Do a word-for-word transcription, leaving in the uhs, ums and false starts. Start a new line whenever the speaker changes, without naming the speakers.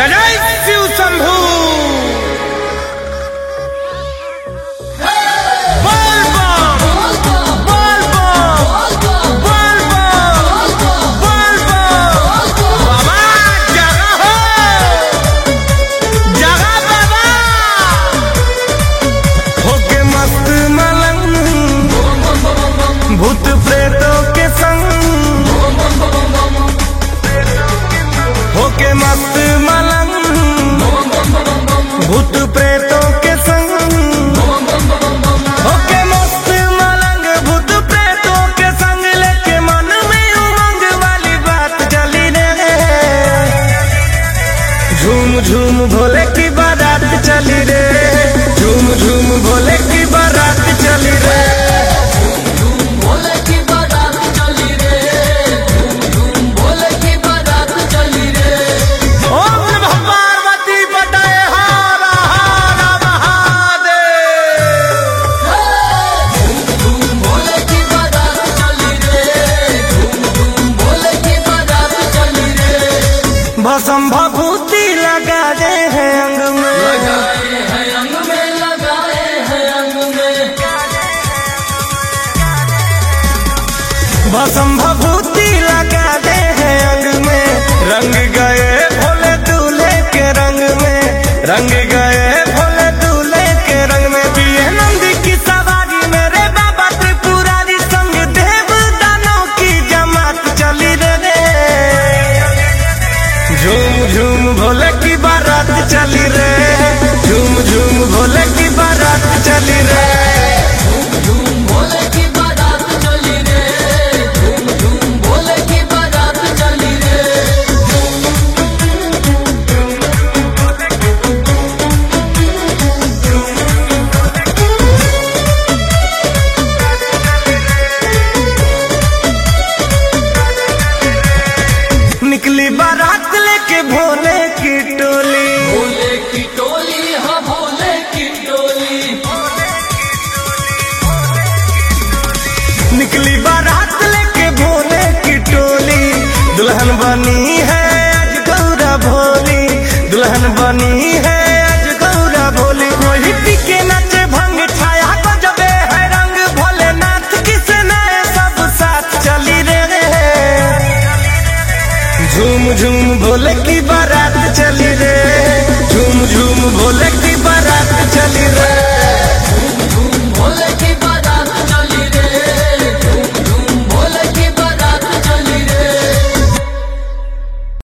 जय शिव शंभू। भूत प्रेतों के संग होके मस्त मलंग, भूत प्रेतों के संग होके मस्त मलंग, भूत प्रेतों के संग लेके मन में उमंग वाली बात चली रे। झूम झूम भोले की बारात चली रे, झूम झूम भोले की बारात चली रे। भस्म भभूति लगा दे हैं अंग में,
लगाए हैं अंग में, लगाए हैं अंग में।
भस्म भभूति लगा दे हैं अंग में, रंग गए भोले दूल्हे के रंग में, रंग गए भोले दूल्हे के रंग में। पिए नंदी की सवारी मेरे बाबा त्रिपुरारी संग देव दानों की जमात चली रे। झूम झूम भोले की बारात चली रे, झूम झूम भोले की बारात चली रे।
झूम झूम भोले की बारात चली रे, झूम झूम भोले की बारात चली रे।
निकली बारात लेके भोले की टोली,
भोले की टोली, हाँ भोले की टोली।
निकली बारात लेके भोले की टोली, दुल्हन बनी